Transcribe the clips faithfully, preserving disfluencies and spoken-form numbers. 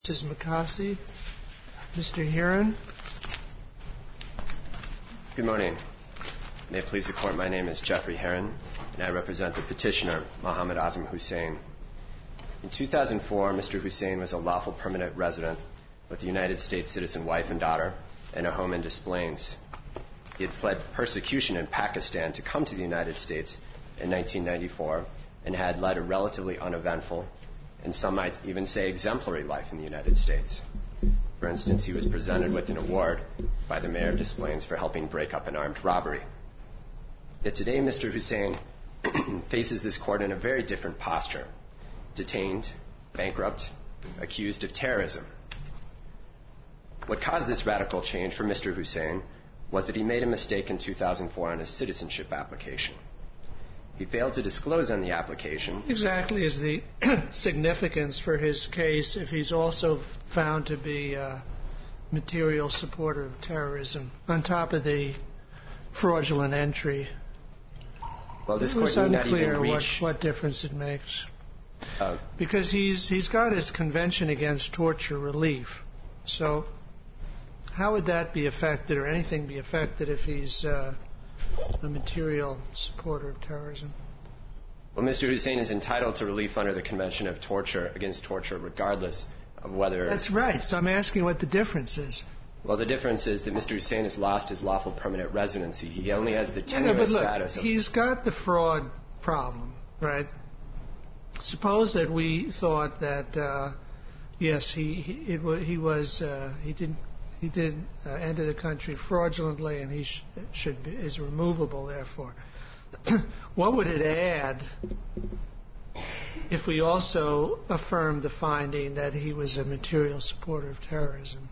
Miz McCossie. Mister Heron. Good morning. May it please the Court, my name is Jeffrey Heron, and I represent the petitioner, Mohammed Azam Hussein. In two thousand four, Mister Hussein was a lawful permanent resident with a United States citizen wife and daughter and a home in Des Plaines. He had fled persecution in Pakistan to come to the United States in nineteen ninety-four and had led a relatively uneventful, and some might even say exemplary, life in the United States. For instance, he was presented with an award by the mayor of Des Plaines for helping break up an armed robbery. Yet today, Mister Hussein faces this court in a very different posture. Detained, bankrupt, accused of terrorism. What caused this radical change for Mister Hussein was that he made a mistake in two thousand four on his citizenship application. He failed to disclose on the application. Exactly is the significance for his case if he's also found to be a material supporter of terrorism, on top of the fraudulent entry. Well, this it court was need not unclear even reach, what, what difference it makes. Uh, because he's he's got his Convention Against Torture relief. So how would that be affected, or anything be affected, if he's uh, a material supporter of terrorism? Well, Mister Hussein is entitled to relief under the Convention of Torture Against Torture, regardless of whether... That's right. So I'm asking what the difference is. Well, the difference is that Mister Hussein has lost his lawful permanent residency. He only has the tenuous no, no, but look, status of... He's got the fraud problem, right? Suppose that we thought that, uh, yes, he he, it w- he was uh, he did he did uh, enter the country fraudulently, and he sh- should be, is removable. Therefore, what would it add if we also affirmed the finding that he was a material supporter of terrorism?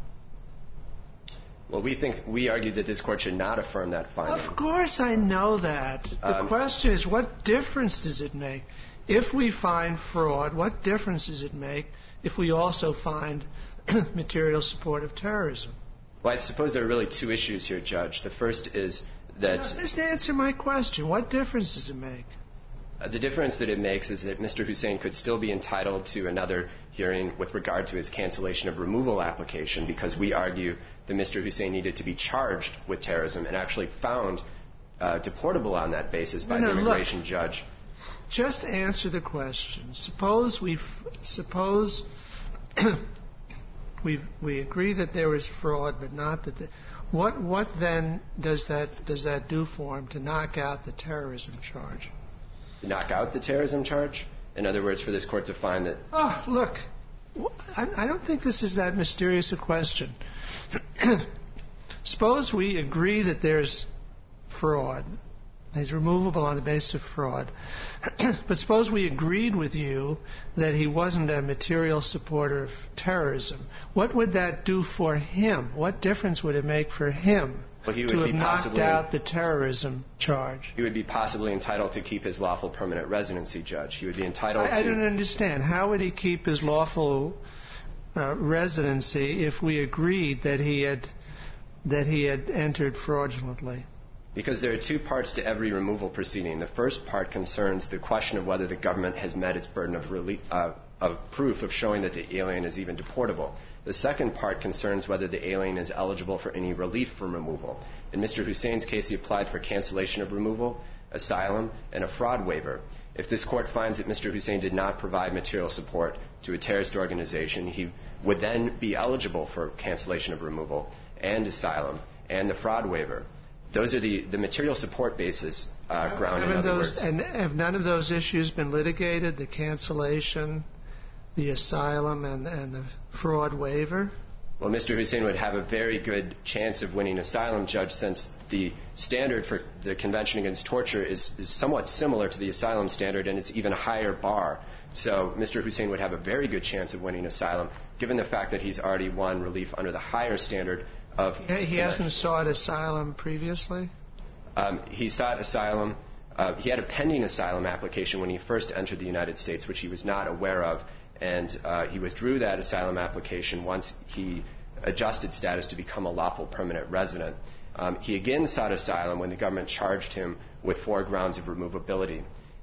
Well, we think we argue that this court should not affirm that finding. Of course, I know that. The Um, question is, what difference does it make? If we find fraud, what difference does it make if we also find material support of terrorism? Well, I suppose there are really two issues here, Judge. The first is that... Now, just answer my question. What difference does it make? Uh, the difference that it makes is that Mister Hussein could still be entitled to another hearing with regard to his cancellation of removal application, because we argue that Mister Hussein needed to be charged with terrorism and actually found uh, deportable on that basis by no, the no, immigration look, judge. Just answer the question. Suppose we suppose we we agree that there was fraud, but not that. The, what what then does that does that do for him to knock out the terrorism charge? To knock out the terrorism charge? In other words, for this court to find that... Oh, look, I, I don't think this is that mysterious a question. Suppose we agree that there's fraud. He's removable on the basis of fraud. But suppose we agreed with you that he wasn't a material supporter of terrorism. What would that do for him? What difference would it make for him well, he would to be have knocked possibly, out the terrorism charge? He would be possibly entitled to keep his lawful permanent residency, Judge. He would be entitled I, to... I don't understand. How would he keep his lawful uh, residency if we agreed that he had that he had entered fraudulently? Because there are two parts to every removal proceeding. The first part concerns the question of whether the government has met its burden of, relief, uh, of proof of showing that the alien is even deportable. The second part concerns whether the alien is eligible for any relief from removal. In Mister Hussein's case, he applied for cancellation of removal, asylum, and a fraud waiver. If this court finds that Mister Hussein did not provide material support to a terrorist organization, he would then be eligible for cancellation of removal and asylum and the fraud waiver. Those are the, the material support basis uh, ground, in other those, words. And have none of those issues been litigated, the cancellation, the asylum, and, and the fraud waiver? Well, Mister Hussein would have a very good chance of winning asylum, Judge, since the standard for the Convention Against Torture is, is somewhat similar to the asylum standard, and it's even a higher bar. So Mister Hussein would have a very good chance of winning asylum, given the fact that he's already won relief under the higher standard of... He, he hasn't sought asylum previously? Um, he sought asylum. Uh, he had a pending asylum application when he first entered the United States, which he was not aware of, and uh, he withdrew that asylum application once he adjusted status to become a lawful permanent resident. Um, he again sought asylum when the government charged him with four grounds of removability.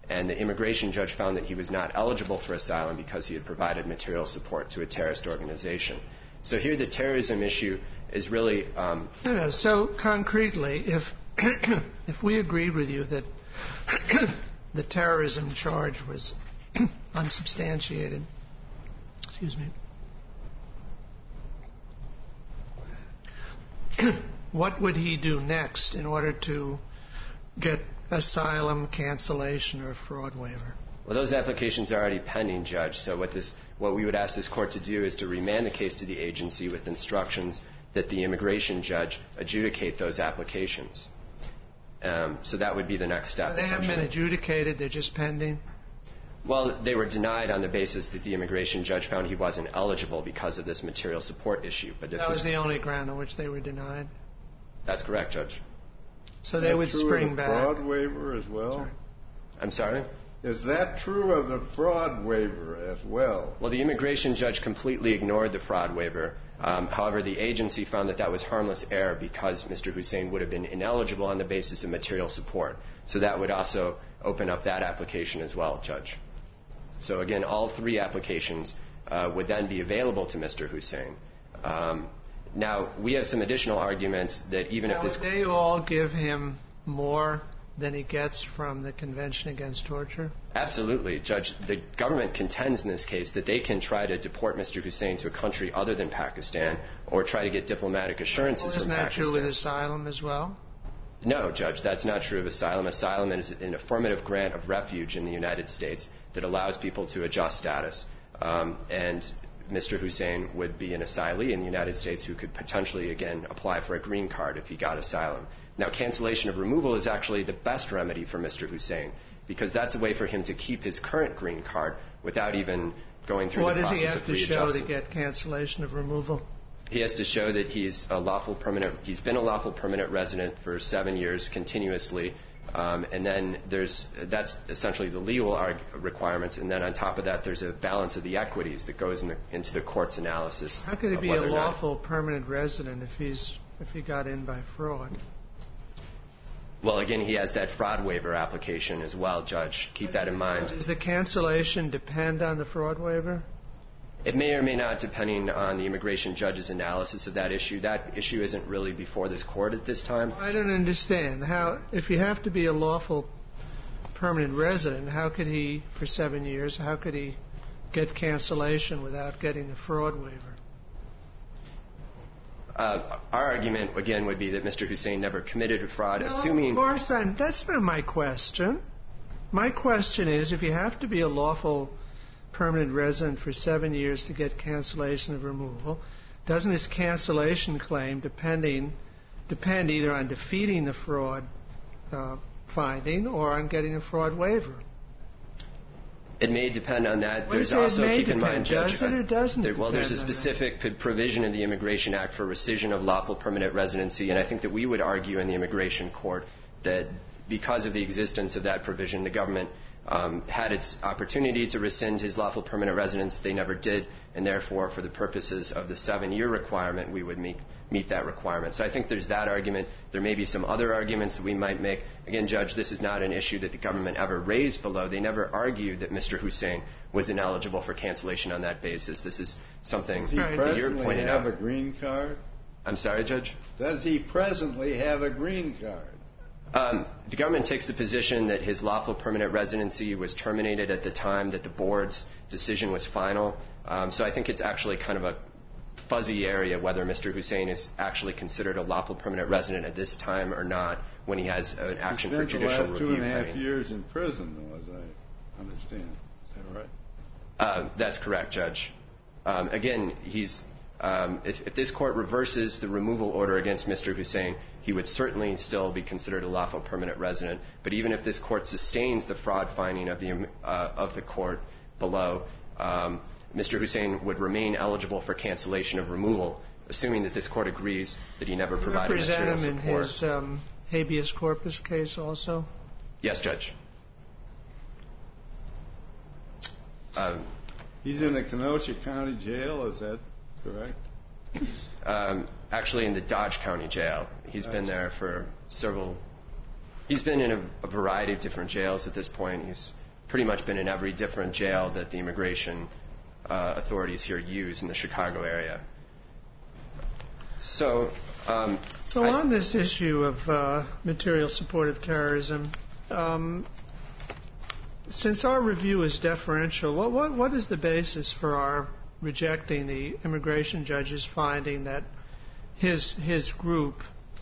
and the immigration judge found that he was not eligible for asylum because he had provided material support to a terrorist organization. So here the terrorism issue is really... Um, no, no, so concretely, if if we agreed with you that the terrorism charge was unsubstantiated, excuse me, what would he do next in order to get asylum, cancellation, or fraud waiver? Well, those applications are already pending, Judge. So what this, what we would ask this court to do is to remand the case to the agency with instructions that the immigration judge adjudicate those applications. Um, so that would be the next step. So they haven't been adjudicated; they're just pending. Well, they were denied on the basis that the immigration judge found he wasn't eligible because of this material support issue. But if that was this, the only ground on which they were denied. That's correct, Judge. So they would true spring of the back. Fraud waiver as well. Sorry. I'm sorry? Is that true of the fraud waiver as well? Well, the immigration judge completely ignored the fraud waiver. Um, however, the agency found that that was harmless error because Mister Hussein would have been ineligible on the basis of material support. So that would also open up that application as well, Judge. So again, all three applications uh, would then be available to Mister Hussein. Um, now, we have some additional arguments that even now, if this... Would they all give him more than he gets from the Convention Against Torture? Absolutely, Judge. The government contends in this case that they can try to deport Mister Hussein to a country other than Pakistan or try to get diplomatic assurances well, from Pakistan. Isn't that true with asylum as well? No, Judge, that's not true of asylum. Asylum is an affirmative grant of refuge in the United States that allows people to adjust status. Um, and Mister Hussein would be an asylee in the United States who could potentially, again, apply for a green card if he got asylum. Now, cancellation of removal is actually the best remedy for Mister Hussein because that's a way for him to keep his current green card without even going through what the process of What does he have to show to get cancellation of removal? He has to show that he's a lawful permanent. He's been a lawful permanent resident for seven years continuously, um, and then there's that's essentially the legal arg- requirements. And then on top of that, there's a balance of the equities that goes in the, into the court's analysis. How could he be a lawful permanent resident if he's if he got in by fraud? Well, again, he has that fraud waiver application as well, Judge. Keep that in mind. Does the cancellation depend on the fraud waiver? It may or may not, depending on the immigration judge's analysis of that issue. That issue isn't really before this court at this time. I don't understand. How, if you have to be a lawful permanent resident, how could he, for seven years, how could he get cancellation without getting the fraud waiver? Uh, our argument, again, would be that Mister Hussein never committed a fraud, no, assuming... Of course, I'm, that's not my question. My question is, if you have to be a lawful permanent resident for seven years to get cancellation of removal, doesn't his cancellation claim depending, depend either on defeating the fraud uh, finding or on getting a fraud waiver? It may depend on that. What There's also, keep depend, in mind, Judge... Does it or doesn't there, well, there's a on specific p- provision in the Immigration Act for rescission of lawful permanent residency, and I think that we would argue in the immigration court that because of the existence of that provision, the government um, had its opportunity to rescind his lawful permanent residence. They never did, and therefore, for the purposes of the seven-year requirement, we would meet, meet that requirement. So I think there's that argument. There may be some other arguments that we might make. Again, Judge, this is not an issue that the government ever raised below. They never argued that Mister Hussein was ineligible for cancellation on that basis. This is something Does he that you're presently pointing have out. a green card? I'm sorry, Judge? Does he presently have a green card? Um, the government takes the position that his lawful permanent residency was terminated at the time that the board's decision was final. Um, so I think it's actually kind of a fuzzy area whether Mister Hussein is actually considered a lawful permanent resident at this time or not when he has an action for judicial review. He spent the last two and a half pending. years in prison, though, as I understand. Is that right? Uh, that's correct, Judge. Um, again, he's um, if, if this court reverses the removal order against Mister Hussein, he would certainly still be considered a lawful permanent resident. But even if this court sustains the fraud finding of the uh, of the court below, um, Mister Hussein would remain eligible for cancellation of removal, assuming that this court agrees that he never provided material support. You represent him in his um, habeas corpus case also? Yes, Judge. Um, He's in the Kenosha County Jail, is that correct? He's um, actually in the Dodge County Jail. He's Dodge. been there for several He's been in a, a variety of different jails at this point. He's pretty much been in every different jail that the immigration uh, authorities here use in the Chicago area. So, um, so I, on this issue of uh, material support of terrorism, um, since our review is deferential, what, what what is the basis for our rejecting the immigration judge's finding that his his group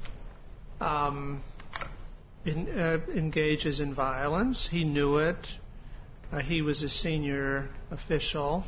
um, in, uh, engages in violence? He knew it. Uh, he was a senior official,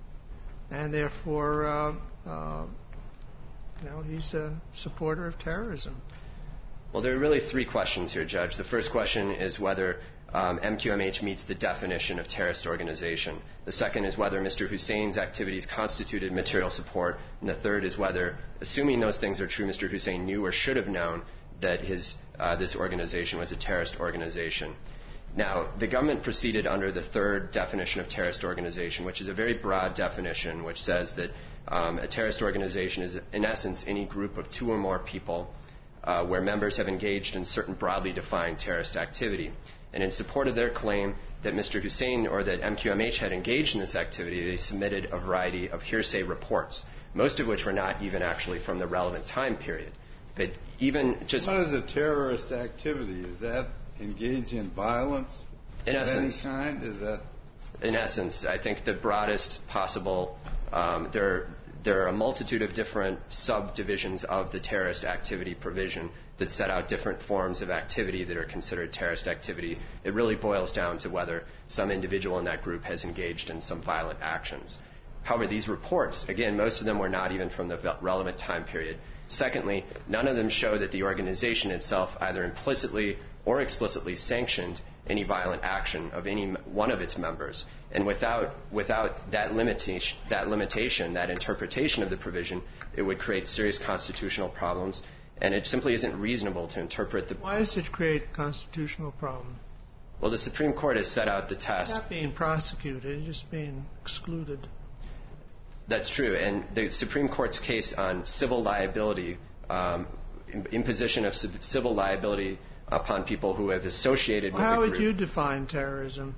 and therefore, uh, uh, you know, he's a supporter of terrorism. Well, there are really three questions here, Judge. The first question is whether um, M Q M H meets the definition of terrorist organization. The second is whether Mister Hussein's activities constituted material support. And the third is whether, assuming those things are true, Mister Hussein knew or should have known that his uh, this organization was a terrorist organization. Now, the government proceeded under the third definition of terrorist organization, which is a very broad definition, which says that um, a terrorist organization is, in essence, any group of two or more people uh, where members have engaged in certain broadly defined terrorist activity. And in support of their claim that Mister Hussein or that M Q M H had engaged in this activity, they submitted a variety of hearsay reports, most of which were not even actually from the relevant time period. But even just... What is a terrorist activity? Is that engage in violence in of essence, any kind? Is that... In essence, I think the broadest possible... Um, there, there are a multitude of different subdivisions of the terrorist activity provision that set out different forms of activity that are considered terrorist activity. It really boils down to whether some individual in that group has engaged in some violent actions. However, these reports, again, most of them were not even from the relevant time period. Secondly, none of them show that the organization itself either implicitly or explicitly sanctioned any violent action of any one of its members. And without without that limitation, that limitation, that interpretation of the provision, it would create serious constitutional problems. And it simply isn't reasonable to interpret the... Why does it create a constitutional problem? Well, the Supreme Court has set out the test. It's not being prosecuted, it's just being excluded. That's true. And the Supreme Court's case on civil liability, um, imposition of civil liability upon people who have associated with How the group. would you define terrorism?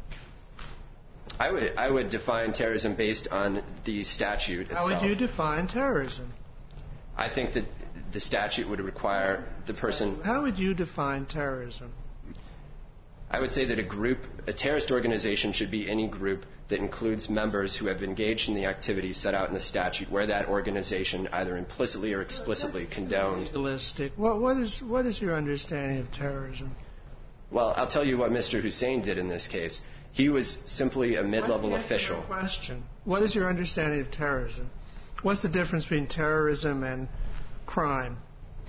I would I would define terrorism based on the statute itself. How would you define terrorism? I think that the statute would require the person... How would you define terrorism? I would say that a group, a terrorist organization should be any group that includes members who have engaged in the activities set out in the statute where that organization either implicitly or explicitly condoned. Realistic. What, what, is, what is your understanding of terrorism? Well, I'll tell you what Mister Hussein did in this case. He was simply a mid-level official. Question. What is your understanding of terrorism? What's the difference between terrorism and crime?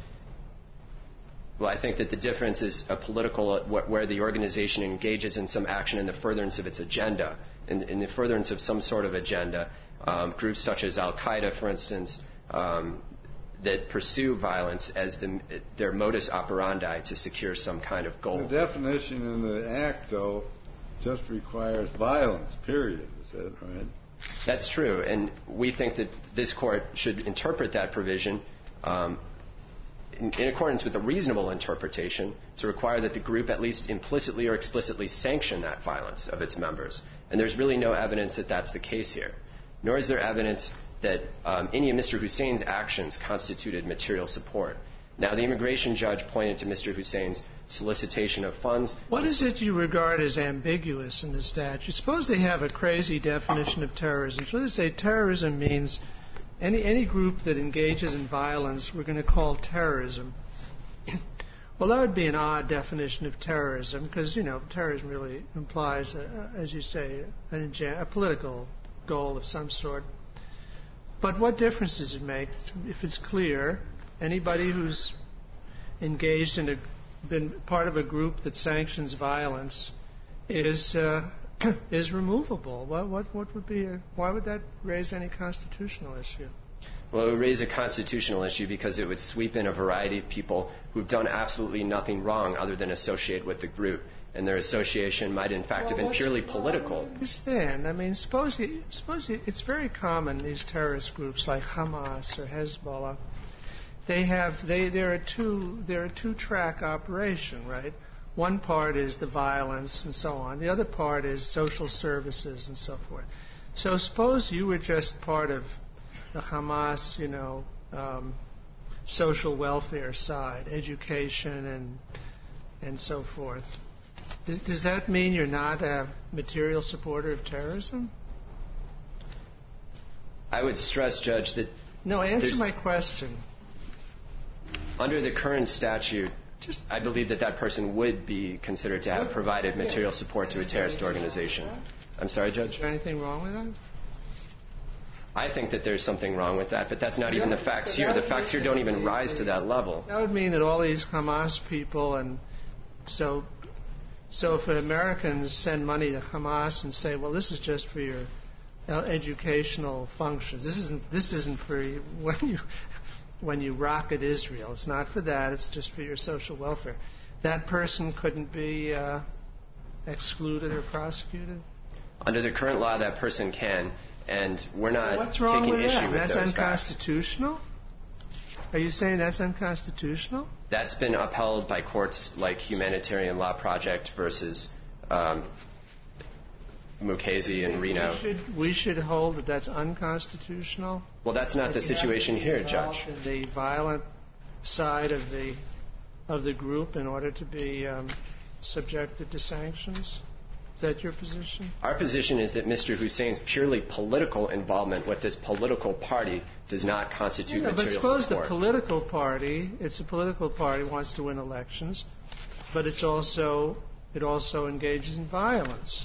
Well, I think that the difference is a political, where the organization engages in some action in the furtherance of its agenda, in, in the furtherance of some sort of agenda. Um, groups such as Al-Qaeda, for instance, um, that pursue violence as the, their modus operandi to secure some kind of goal. The definition in the Act, though, just requires violence, period. Is that right? That's true, and we think that this court should interpret that provision um, in, in accordance with a reasonable interpretation to require that the group at least implicitly or explicitly sanction that violence of its members. And there's really no evidence that that's the case here. Nor is there evidence that um, any of Mister Hussein's actions constituted material support. Now, the immigration judge pointed to Mister Hussein's solicitation of funds. What is it you regard as ambiguous in the statute? Suppose they have a crazy definition of terrorism. So they say terrorism means any any group that engages in violence we're going to call terrorism. Well, that would be an odd definition of terrorism because, you know, terrorism really implies, a, as you say, an, a political goal of some sort. But what difference does it make if it's clear anybody who's engaged in a been part of a group that sanctions violence is uh, is removable? What what what would be a, why would that raise any constitutional issue? Well, it would raise a constitutional issue because it would sweep in a variety of people who've done absolutely nothing wrong other than associate with the group, and their association might in fact well, have been purely well, political. I understand. I mean, suppose you, suppose you, it's very common these terrorist groups like Hamas or Hezbollah they have they there are two there are two track operation, right? One part is the violence and so on. The other part is social services and so forth. So suppose you were just part of the Hamas, you know, um, social welfare side, education and and so forth. Does, does that mean you're not a material supporter of terrorism? I would stress, Judge, that no. Answer my question. Under the current statute, Just I believe that that person would be considered to have provided material support to a terrorist organization. I'm sorry, Judge? Is there anything wrong with that? I think that there's something wrong with that, but that's not even the facts here. The facts here don't even rise to that level. That would mean that all these Hamas people, and so, so if Americans send money to Hamas and say, well, this is just for your educational functions. This isn't. This isn't for you, when you. when you rocket Israel. It's not for that. It's just for your social welfare. That person couldn't be uh, excluded or prosecuted? Under the current law, that person can, and we're not What's wrong taking with issue that? with That's those unconstitutional? facts. Are you saying that's unconstitutional? That's been upheld by courts like Humanitarian Law Project versus um, Mukasey and Reno. We should, we should hold that that's unconstitutional? Well, that's not the situation here, Judge. In the violent side of the of the group in order to be um, subjected to sanctions? Is that your position? Our position is that Mister Hussein's purely political involvement with this political party does not constitute yeah, material support. But suppose support. the political party, it's a political party, wants to win elections, but it's also it also engages in violence,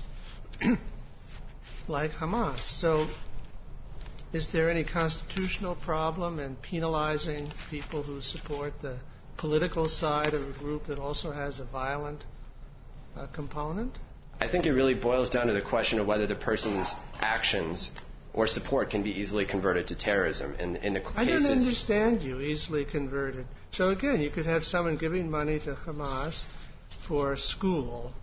like Hamas. So, is there any constitutional problem in penalizing people who support the political side of a group that also has a violent uh, component? I think it really boils down to the question of whether the person's actions or support can be easily converted to terrorism. In, in the cases, I don't understand you, easily converted. So again, you could have someone giving money to Hamas for school.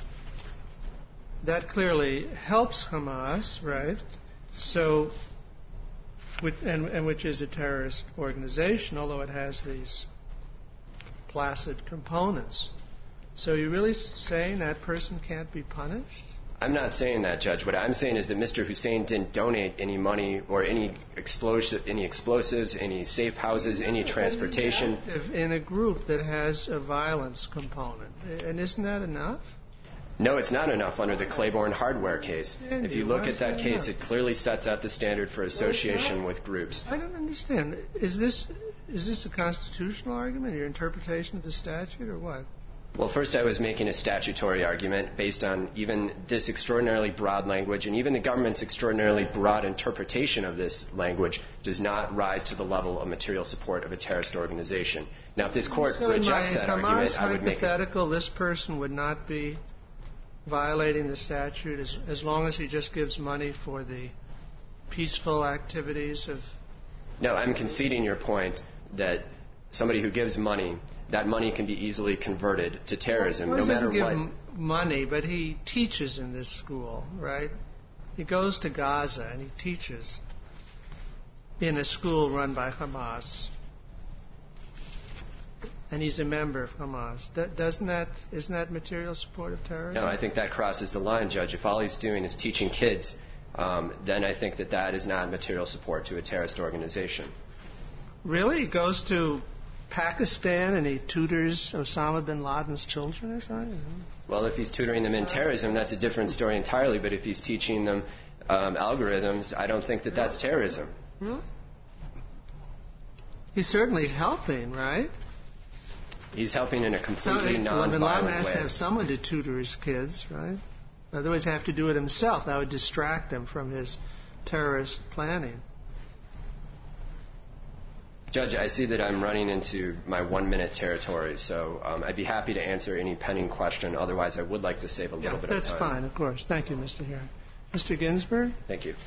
That clearly helps Hamas, right? So, and, and which is a terrorist organization, although it has these placid components. So you're really saying that person can't be punished? I'm not saying that, Judge. What I'm saying is that Mister Hussein didn't donate any money or any explosive, any explosives, any safe houses, any transportation. In a group that has a violence component. And isn't that enough? No, it's not enough under the Claiborne hardware case. If you look at that case, it clearly sets out the standard for association with groups. I don't understand. Is this is this a constitutional argument, your interpretation of the statute, or what? Well, first I was making a statutory argument based on even this extraordinarily broad language, and even the government's extraordinarily broad interpretation of this language does not rise to the level of material support of a terrorist organization. Now, if this court so rejects that Hamas argument, I would make it... hypothetical, this person would not be violating the statute as, as long as he just gives money for the peaceful activities of... No, I'm conceding your point that somebody who gives money, that money can be easily converted to terrorism, well, no matter give what. Him money, but he teaches in this school, right? He goes to Gaza and he teaches in a school run by Hamas, and he's a member of Hamas. Doesn't that isn't that material support of terrorism? No, I think that crosses the line, Judge. If all he's doing is teaching kids, um, then I think that that is not material support to a terrorist organization. Really? He goes to Pakistan and he tutors Osama bin Laden's children or something? Well, if he's tutoring them in terrorism, that's a different story entirely. But if he's teaching them um, algorithms, I don't think that that's terrorism. Really? He's certainly helping, right? He's helping in a completely so, non-violent bin Laden has way. to have someone to tutor his kids, right? Otherwise, he'd have to do it himself. That would distract him from his terrorist planning. Judge, I see that I'm running into my one-minute territory, so um, I'd be happy to answer any pending question. Otherwise, I would like to save a little yeah, bit of time. That's fine, of course. Thank you, Mister Herron. Mister Ginsburg? Thank you.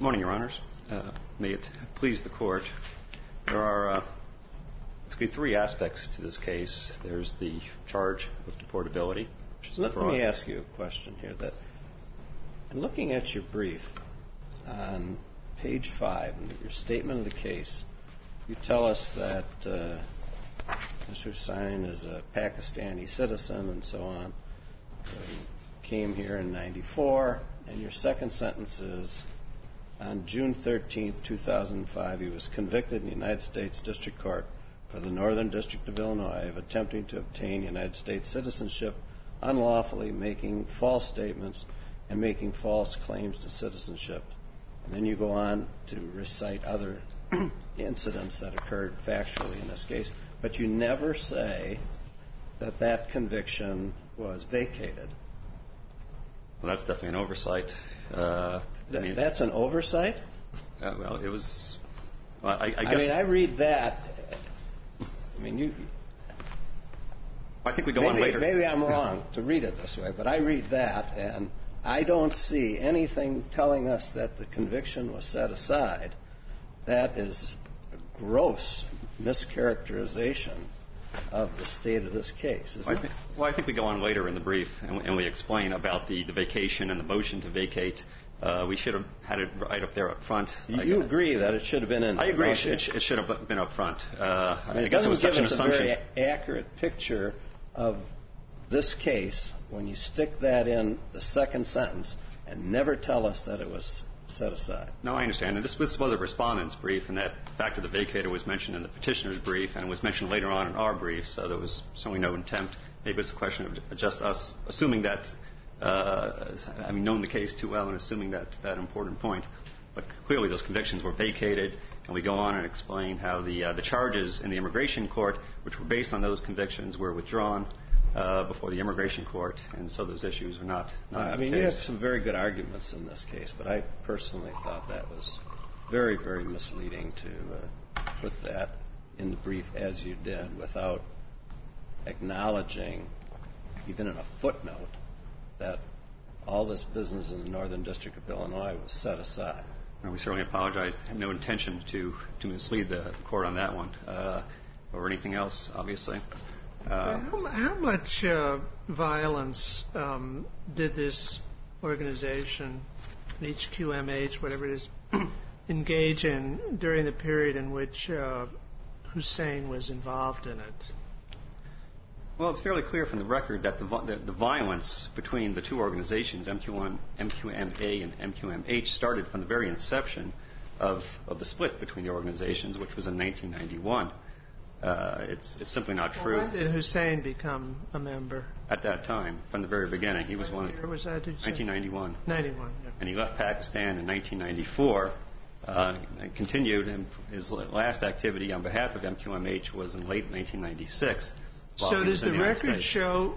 morning, Your Honors. Uh, may it please the Court. There are uh, basically three aspects to this case. There's the charge of deportability. Which is Let, let me ask you a question here. That, in looking at your brief on page five, in your statement of the case, you tell us that uh, Mister Hussain is a Pakistani citizen and so on. He came here in ninety-four, and your second sentence is, on June thirteenth, two thousand five, he was convicted in the United States District Court for the Northern District of Illinois of attempting to obtain United States citizenship unlawfully, making false statements and making false claims to citizenship. And then you go on to recite other incidents that occurred factually in this case, but you never say that that conviction was vacated. Well, that's definitely an oversight. Uh, Th- I mean, that's an oversight? Uh, well, it was. Well, I, I guess. I mean, I read that. I mean, you. I think we go maybe, on later. Maybe I'm wrong to read it this way, but I read that, and I don't see anything telling us that the conviction was set aside. That is a gross mischaracterization of the state of this case, isn't well, I think, it? well, I think we go on later in the brief, and, and we explain about the, the vacation and the motion to vacate. Uh, we should have had it right up there up front. You, you agree that it should have been in there? I agree. It, it, it should have been up front. Uh, I, mean, I guess it was doesn't such an give us assumption. a very accurate picture of this case when you stick that in the second sentence and never tell us that it was set aside. No, I understand. And this, this was a respondent's brief, and that fact of the vacator was mentioned in the petitioner's brief and was mentioned later on in our brief, so there was certainly no attempt. Maybe it's a question of just us assuming that, uh, having known the case too well and assuming that, that important point. But clearly those convictions were vacated, and we go on and explain how the, uh, the charges in the immigration court, which were based on those convictions, were withdrawn Uh, before the immigration court, and so those issues are not. not I mean, you have some very good arguments in this case, but I personally thought that was very, very misleading to uh, put that in the brief as you did without acknowledging, even in a footnote, that all this business in the Northern District of Illinois was set aside. And we certainly apologize. Had no intention to, to mislead the court on that one, uh, or anything else, obviously. Uh, how, how much uh, violence um, did this organization, H Q M H, whatever it is, engage in during the period in which uh, Hussain was involved in it? Well, it's fairly clear from the record that the, the, the violence between the two organizations, M Q M, M Q M A and M Q M H, started from the very inception of, of the split between the organizations, which was in nineteen ninety-one. Uh, it's, it's simply not true. Well, when did Hussain become a member? At that time, from the very beginning. He was what one year was that, did you say? nineteen ninety-one. ninety-one, yeah. And he left Pakistan in nineteen ninety-four. Uh, and continued, and his last activity on behalf of M Q M H was in late nineteen ninety-six. So does the, the record States. show,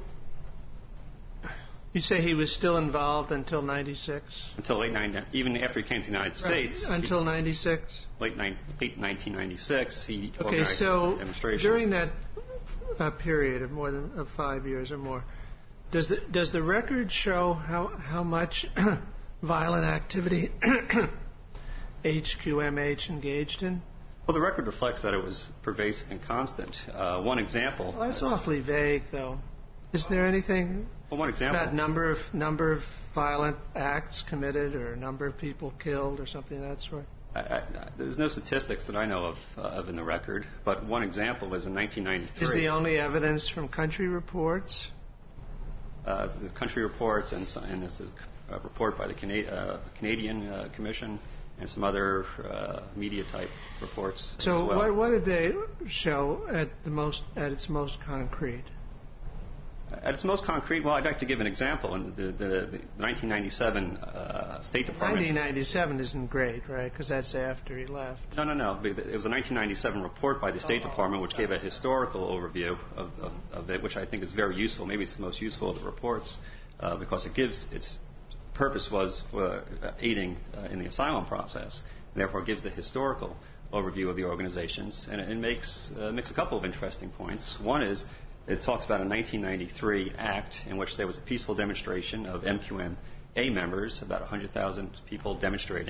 you say he was still involved until ninety-six? Until late ninety, even after he came to the United right. States. Until ninety-six? Late, ni- late nineteen ninety-six, he okay, organized so demonstrations. During that uh, period of more than of five years or more, does the, does the record show how, how much violent activity H Q M H engaged in? Well, the record reflects that it was pervasive and constant. Uh, one example. Well, that's awfully vague, though. Is there anything well, one example. about number of number of violent acts committed, or number of people killed, or something of that sort? I, I, there's no statistics that I know of, uh, of in the record, but one example was in nineteen ninety-three. Is the only evidence from country reports? Uh, the country reports, and, and there's a, a report by the Cana- uh, Canadian uh, Commission, and some other uh, media-type reports. So, as well. what, what did they show at the most at its most concrete? At its most concrete, well, I'd like to give an example. In the, the, the nineteen ninety-seven uh, State Department. nineteen ninety-seven isn't great, right? Because that's after he left. No, no, no. It was a nineteen ninety-seven report by the State oh, Department, which gave a historical overview of, of, of it, which I think is very useful. Maybe it's the most useful of the reports uh, because it gives its purpose was for aiding uh, in the asylum process, and therefore gives the historical overview of the organizations, and it, it makes uh, makes a couple of interesting points. One is it talks about a nineteen ninety-three act in which there was a peaceful demonstration of M Q M A members, about one hundred thousand people demonstrating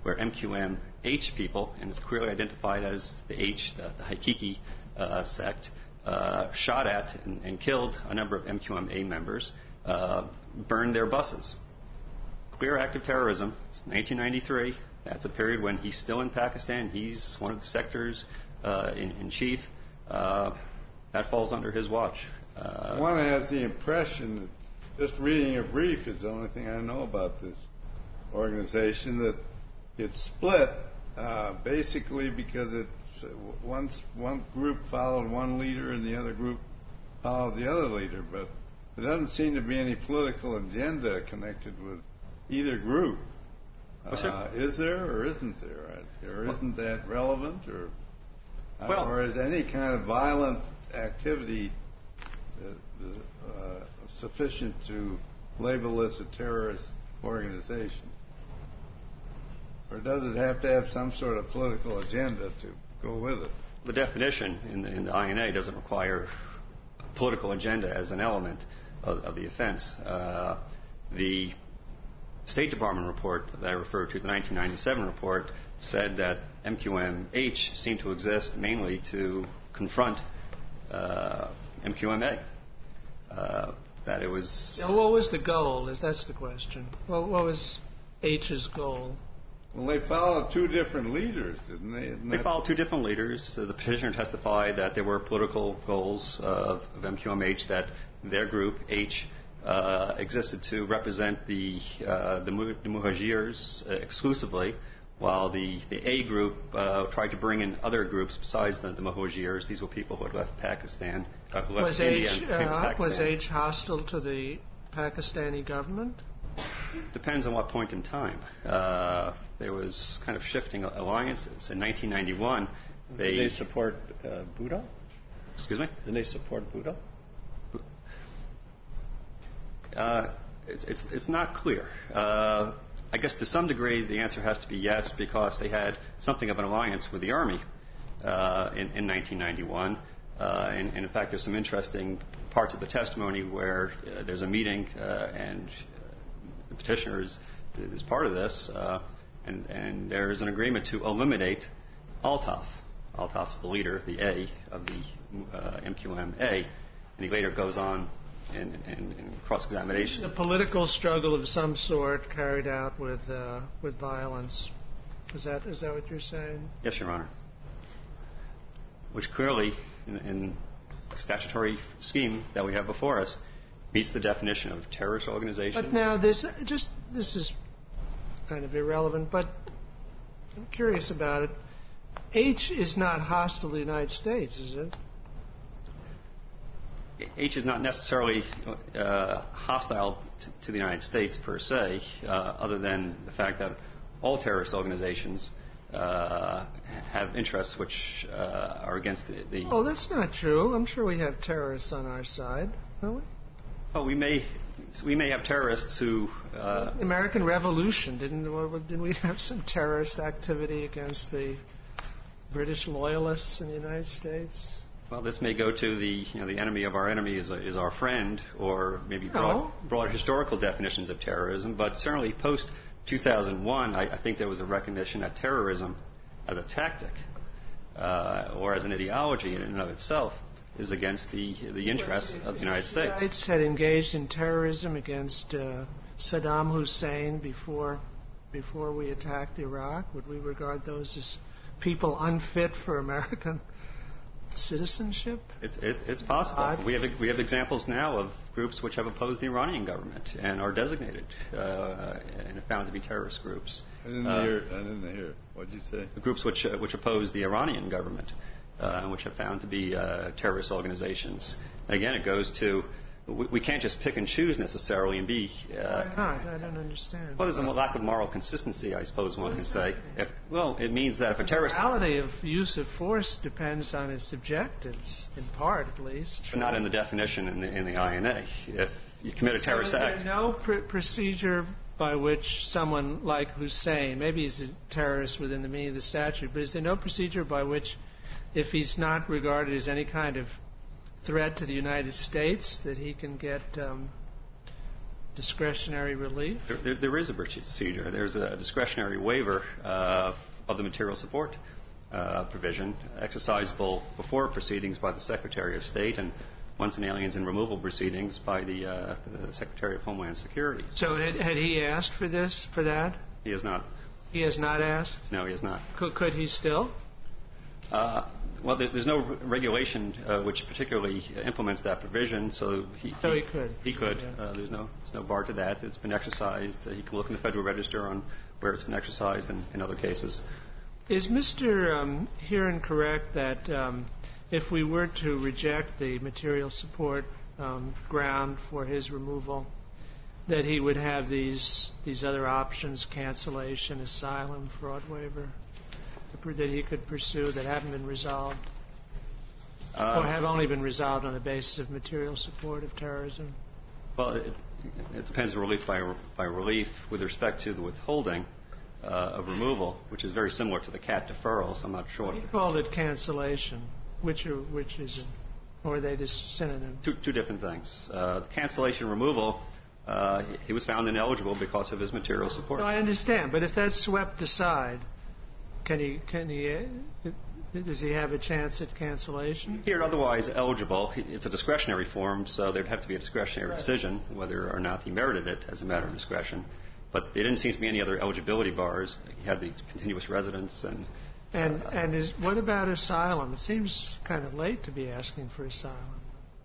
where M Q M H people, and it's clearly identified as the H, the, the Haikiki uh, sect, uh, shot at and, and killed a number of M Q M A members, uh, burned their buses. Clear act of terrorism. It's nineteen ninety-three. That's a period when he's still in Pakistan. He's one of the sectors uh, in, in chief. Uh, that falls under his watch. Uh, One has the impression that just reading a brief is the only thing I know about this organization, that it's split uh, basically because it's once one group followed one leader and the other group followed the other leader, but there doesn't seem to be any political agenda connected with either group. Uh, is there or isn't there? Or isn't that relevant? Or, uh, well, or is any kind of violent activity uh, uh, sufficient to label this a terrorist organization? Or does it have to have some sort of political agenda to go with it? The definition in the, in the I N A doesn't require a political agenda as an element of, of the offense. Uh, the State Department report that I referred to, the nineteen ninety-seven report, said that M Q M H seemed to exist mainly to confront uh, M Q M A. Uh, that it was... Now, what was the goal? Is that's the question. Well, what was H's goal? Well, they followed two different leaders, didn't they? Isn't They that... followed two different leaders. So the petitioner testified that there were political goals of, of M Q M H, that their group, H, uh, existed to represent the uh, the, mu- the Muhajirs uh, exclusively, while the, the A group uh, tried to bring in other groups besides the, the Muhajirs. These were people who had left Pakistan, uh, who left Was India H, and came to uh, Pakistan. was H hostile to the Pakistani government? Depends on what point in time. Uh, there was kind of shifting alliances. In nineteen ninety-one, they... Did they support uh, Bhutto? Excuse me? Did they support Bhutto? Uh, it's, it's, it's not clear. Uh, I guess to some degree the answer has to be yes, because they had something of an alliance with the Army uh, in, in nineteen ninety-one. Uh, and, and in fact, there's some interesting parts of the testimony where uh, there's a meeting uh, and the petitioner is, is part of this, uh, and, and there is an agreement to eliminate Altaf. Altaf's the leader, the A of the uh, M Q M A, and he later goes on in, in, in cross-examination. A political struggle of some sort carried out with uh, with violence. Is that is that what you're saying? Yes, Your Honor. Which clearly, in, in the statutory scheme that we have before us, meets the definition of terrorist organization. But now this just this is kind of irrelevant, but I'm curious about it. H is not hostile to the United States, is it? H is not necessarily uh, hostile t- to the United States per se, uh, other than the fact that all terrorist organizations uh, have interests which uh, are against the, the... Oh, that's not true. I'm sure we have terrorists on our side, don't we? Oh, we may we may have terrorists who... Uh, the American Revolution, didn't didn't we have some terrorist activity against the British loyalists in the United States? Well, this may go to the you know the enemy of our enemy is, is our friend, or maybe broad, no. broad historical definitions of terrorism. But certainly post two thousand one, I, I think there was a recognition that terrorism as a tactic uh, or as an ideology in and of itself is against the the interests of the United States. The United States had engaged in terrorism against uh, Saddam Hussein before before we attacked Iraq. Would we regard those as people unfit for American citizenship? It, it, it's possible. Odd. We have we have examples now of groups which have opposed the Iranian government and are designated uh, and are found to be terrorist groups. I didn't uh, hear. I didn't hear. What did you say? Groups which uh, which oppose the Iranian government uh, and which have found to be uh, terrorist organizations. And again, it goes to we, we can't just pick and choose necessarily and be. Uh, Why not? I don't understand. Well, there's a lack of moral consistency, I suppose one can say. If, well, it means that if a terrorist... The morality of use of force depends on its objectives, in part at least. But not in the definition in the, in the I N A. If you commit a terrorist so is act... there no pr- procedure by which someone like Hussein, maybe he's a terrorist within the meaning of the statute, but is there no procedure by which, if he's not regarded as any kind of threat to the United States, that he can get um, discretionary relief? There, there, there is a procedure. There's a discretionary waiver uh, of the material support uh, provision, exercisable before proceedings by the Secretary of State, and once in aliens and removal proceedings by the, uh, the Secretary of Homeland Security. So had, had he asked for this, for that? He has not. He has not asked? No, he has not. Could, could he still? Uh, well, there, there's no regulation uh, which particularly implements that provision, so he, so he, he could. He could. Yeah. Uh, there's no there's no bar to that. It's been exercised. Uh, he can look in the Federal Register on where it's been exercised in, in other cases. Is Mister Um, Heron correct that um, if we were to reject the material support um, ground for his removal, that he would have these these other options, cancellation, asylum, fraud waiver, that he could pursue that haven't been resolved, uh, or have only been resolved on the basis of material support of terrorism? Well, it, it depends on relief by, by relief. With respect to the withholding uh, of removal, which is very similar to the C A T deferral, so I'm not sure. He called it cancellation. Which are, which is it? Or are they just synonym? Two, two different things. Uh, the cancellation removal, uh, he was found ineligible because of his material support. No, I understand, but if that's swept aside, can he, can he, uh, does he have a chance at cancellation? Here, otherwise eligible. It's a discretionary form, so there'd have to be a discretionary right. decision whether or not he merited it as a matter of discretion. But there didn't seem to be any other eligibility bars. He had the continuous residence and. And, uh, and is, what about asylum? It seems kind of late to be asking for asylum.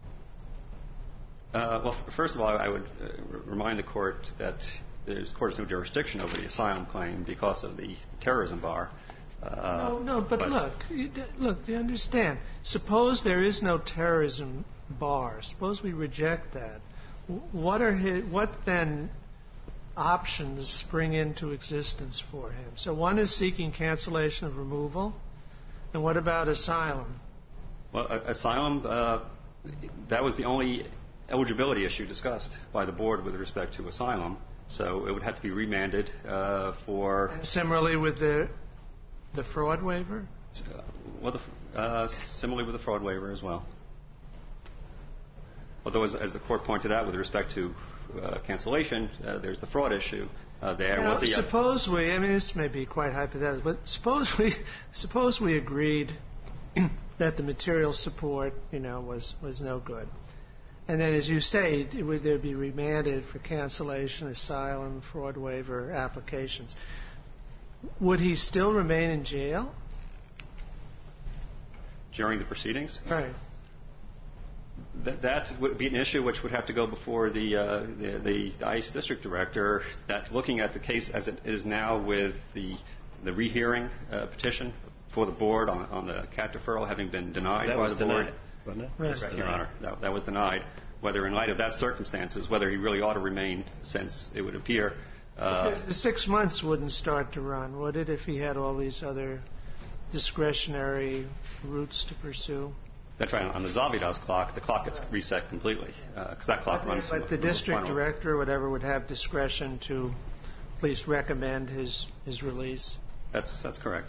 Uh, well, f- first of all, I would uh, r- remind the court that the court has no jurisdiction over the asylum claim because of the, the terrorism bar. Uh, no, no, but, but look, you, look, you understand. Suppose there is no terrorism bar. Suppose we reject that. What are his, what then options spring into existence for him? So one is seeking cancellation of removal, and what about asylum? Well, uh, asylum, uh, that was the only eligibility issue discussed by the board with respect to asylum, so it would have to be remanded uh, for... And similarly with the the fraud waiver? Uh, well, the, uh, similarly with the fraud waiver as well. Although, as, as the court pointed out, with respect to uh, cancellation, uh, there's the fraud issue. Uh, there now, was a, suppose we, I mean, this may be quite hypothetical, but suppose we, suppose we agreed that the material support, you know, was, was no good. And then, as you say, would there be remanded for cancellation, asylum, fraud waiver applications? Would he still remain in jail? During the proceedings? Right. That, that would be an issue which would have to go before the, uh, the, the ICE district director, that looking at the case as it is now with the, the rehearing uh, petition for the board on, on the C A T deferral having been denied that by was the denied, board. Wasn't it? Right. Correct, Your Honor. That, that was denied. Whether in light of that circumstances, whether he really ought to remain, since it would appear... Uh, because the six months wouldn't start to run, would it, if he had all these other discretionary routes to pursue? That's right. On the Zavidas clock, the clock gets reset completely, because uh, that clock but, runs But from the from district final. director or whatever would have discretion to at least recommend his, his release? That's, that's correct.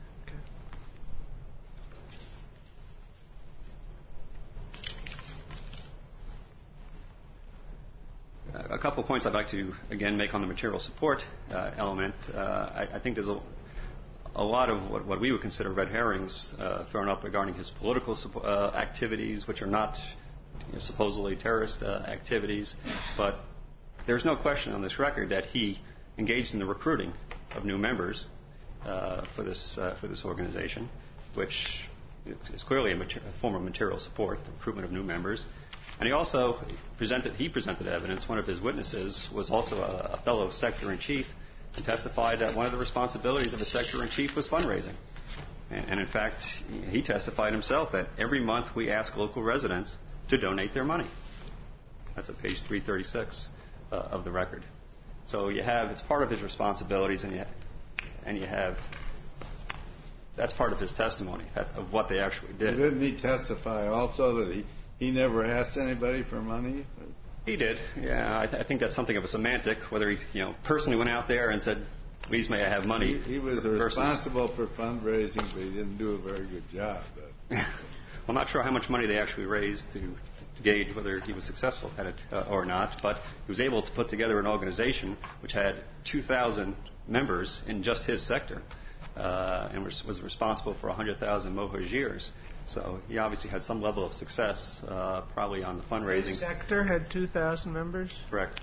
A couple of points I'd like to, again, make on the material support uh, element. Uh, I, I think there's a, a lot of what, what we would consider red herrings uh, thrown up regarding his political uh, activities, which are not you know, supposedly terrorist uh, activities. But there's no question on this record that he engaged in the recruiting of new members uh, for this uh, for this organization, which is clearly a, mater- a form of material support, the recruitment of new members. And he also presented, he presented evidence. One of his witnesses was also a, a fellow sector-in-chief and testified that one of the responsibilities of a sector-in-chief was fundraising. And, and in fact, he testified himself that every month we ask local residents to donate their money. That's at page three thirty-six uh, of the record. So you have, it's part of his responsibilities, and you, and you have, that's part of his testimony that, of what they actually did. Didn't he testify also that he He never asked anybody for money? He did. Yeah, I, th- I think that's something of a semantic, whether he, you know, personally went out there and said, please may I have money. He, he was responsible for fundraising, but he didn't do a very good job. I'm not sure how much money they actually raised to, to gauge whether he was successful at it uh, or not, but he was able to put together an organization which had two thousand members in just his sector uh, and was, was responsible for one hundred thousand mohajirs. So he obviously had some level of success, uh, probably on the fundraising. His sector had two thousand members? Correct.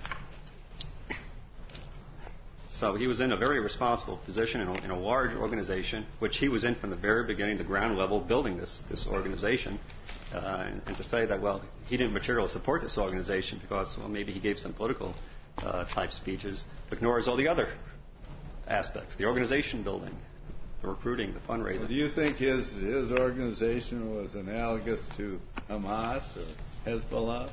So he was in a very responsible position in a, in a large organization, which he was in from the very beginning, the ground level, building this, this organization. Uh, and, and to say that, well, he didn't materially support this organization because, well, maybe he gave some political uh, type speeches, ignores all the other aspects, the organization building, the recruiting, the fundraising. Well, do you think his, his organization was analogous to Hamas or Hezbollah?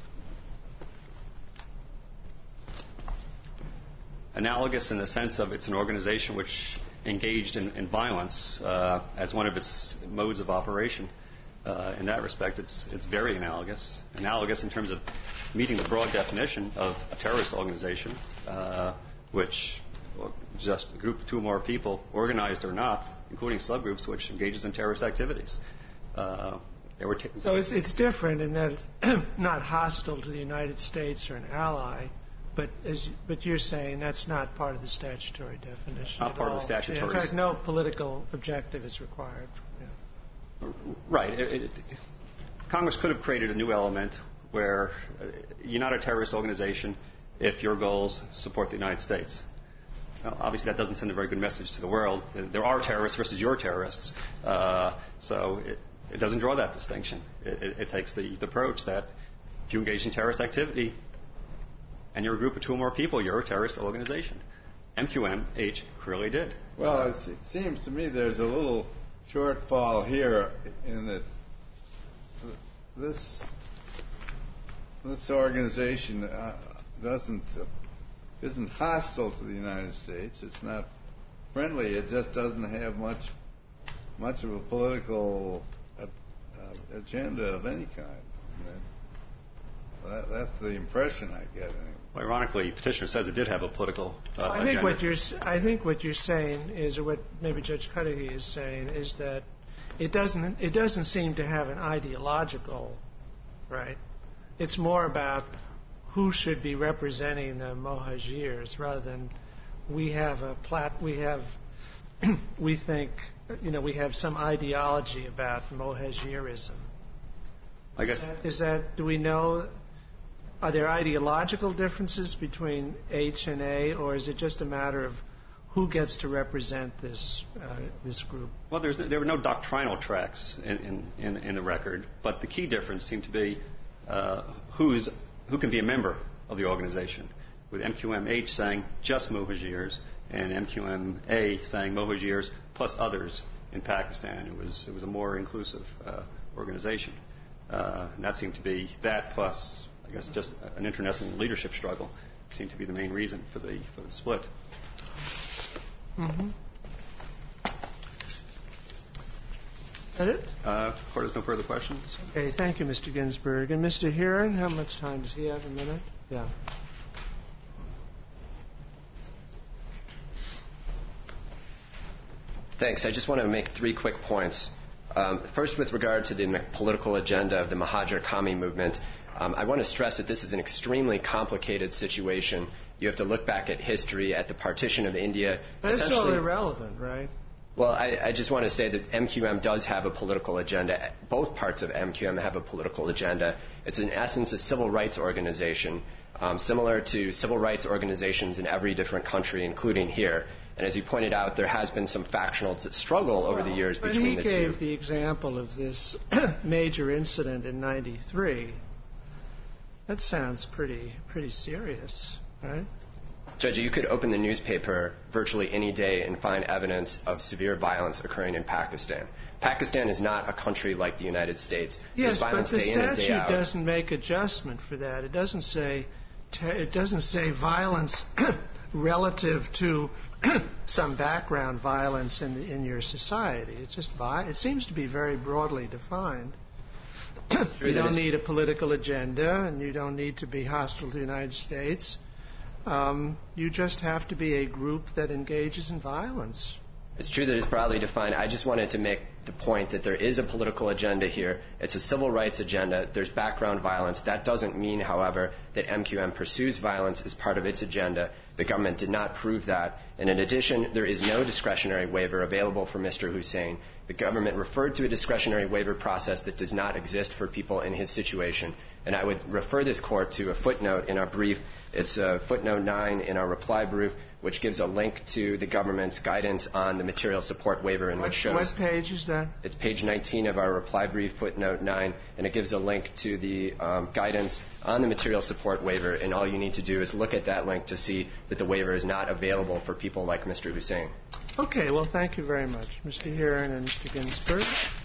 Analogous in the sense of it's an organization which engaged in, in violence uh, as one of its modes of operation. Uh, in that respect, it's it's very analogous. Analogous in terms of meeting the broad definition of a terrorist organization, uh, which well, just a group of two or more people, organized or not, including subgroups, which engages in terrorist activities. Uh, they were t- so it's it's different in that it's not hostile to the United States or an ally. But as but you're saying that's not part of the statutory definition. Not at part all. of the statutory. Yeah, in fact, no political objective is required. Yeah. Right. It, it, Congress could have created a new element where uh, you're not a terrorist organization if your goals support the United States. Now, obviously, that doesn't send a very good message to the world. There are terrorists versus your terrorists. Uh, so it, it doesn't draw that distinction. It, it, it takes the, the approach that if you engage in terrorist activity, and you're a group of two or more people, you're a terrorist organization. M Q M H clearly did. Well, it, it seems to me there's a little shortfall here in that this this organization uh, doesn't uh, isn't hostile to the United States. It's not friendly. It just doesn't have much much of a political uh, uh, agenda of any kind. Well, that, that's the impression I get. Anyway. Well, ironically, the petitioner says it did have a political uh, I think agenda. what you're I think what you're saying is, or what maybe Judge Cudahy is saying, is that it doesn't it doesn't seem to have an ideological, right? It's more about who should be representing the mohajirs rather than we have a plat we have we think you know we have some ideology about mohajirism. I guess is that, is that do we know? Are there ideological differences between H and A, or is it just a matter of who gets to represent this uh, this group? Well, there's, there were no doctrinal tracks in, in, in, in the record, but the key difference seemed to be uh, who's, who can be a member of the organization, with M Q M H saying just mohajirs and M Q M A saying mohajirs plus others in Pakistan. It was, it was a more inclusive uh, organization. Uh, and that seemed to be that plus, I guess, just an internecine leadership struggle seemed to be the main reason for the for the split. Mm-hmm. That it? Uh, court has no further questions. Okay, thank you, Mister Ginsburg. And Mister Heron, how much time does he have? A minute? Yeah. Thanks. I just want to make three quick points. Um, first, with regard to the political agenda of the Mahajir Kami movement, um, I want to stress that this is an extremely complicated situation. You have to look back at history, at the partition of India. But it's all irrelevant, right? Well, I, I just want to say that M Q M does have a political agenda. Both parts of M Q M have a political agenda. It's in essence a civil rights organization, um, similar to civil rights organizations in every different country, including here. And as you pointed out, there has been some factional struggle over well, the years but between the two. he gave the example of this major incident in ninety-three. That sounds pretty pretty serious, right? Judge, you could open the newspaper virtually any day and find evidence of severe violence occurring in Pakistan. Pakistan is not a country like the United States. Yes, There's violence but the day in and day statute out. doesn't make adjustment for that. It doesn't say it doesn't say violence relative to some background violence in in your society. It's just vi- it seems to be very broadly defined. You don't need a political agenda, and you don't need to be hostile to the United States. Um, you just have to be a group that engages in violence. It's true that it's broadly defined. I just wanted to make the point that there is a political agenda here. It's a civil rights agenda. There's background violence. That doesn't mean, however, that M Q M pursues violence as part of its agenda. The government did not prove that. And in addition, there is no discretionary waiver available for Mister Hussein. The government referred to a discretionary waiver process that does not exist for people in his situation. And I would refer this court to a footnote in our brief. It's uh, footnote nine in our reply brief, which gives a link to the government's guidance on the material support waiver, and which shows. What page is that? It's page nineteen of our reply brief, footnote nine, and it gives a link to the um, guidance on the material support waiver. And all you need to do is look at that link to see that the waiver is not available for people like Mister Hussein. Okay. Well, thank you very much, Mister Heron and Mister Ginsburg.